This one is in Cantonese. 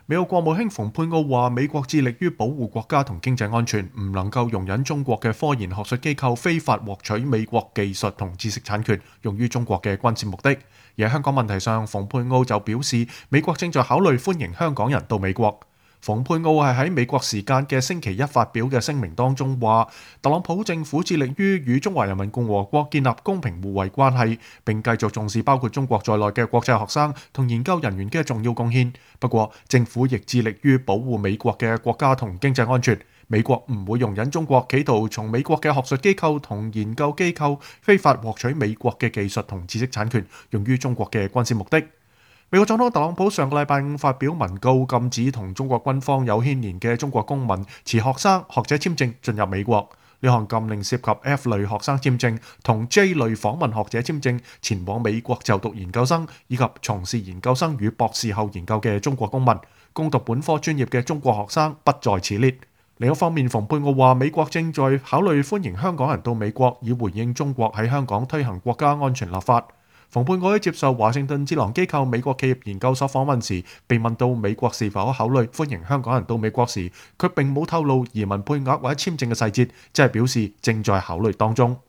美國國務卿蓬佩奧話：美國致力於保護國家同經濟安全，唔能夠容忍中國嘅科研學術機構非法獲取美國技術同知識產權，用於中國嘅軍事目的。而喺香港問題上，蓬佩奧就表示，美國正在考慮歡迎香港人到美國。蓬佩奧係喺美國時間嘅星期一發表嘅聲明當中話，特朗普政府致力於與中華人民共和國建立公平互惠關係，並繼續重視包括中國在內嘅國際學生同研究人員嘅重要貢獻。不過，政府亦致力於保護美國嘅國家同經濟安全。美國唔會容忍中國企圖從美國嘅學術機構同研究機構非法獲取美國嘅技術同知識產權，用於中國嘅軍事目的。美國總統特朗普上個禮拜五發表文告，禁止同中國軍方有牽連嘅中國公民持學生、學者簽證進入美國。呢項禁令涉及 F 類學生簽證同 J 類訪問學者簽證前往美國就讀研究生以及從事研究生與博士後研究嘅中國公民。攻讀本科專業嘅中國學生不在此列。另一方面，蓬佩奧話美國正在考慮歡迎香港人到美國，以回應中國喺香港推行國家安全立法。蓬佩奧喺接受華盛頓智囊機構美國企業研究所訪問時，被問到美國是否考慮歡迎香港人到美國時，佢並冇透露移民配額或者簽證嘅細節，只係表示正在考慮當中。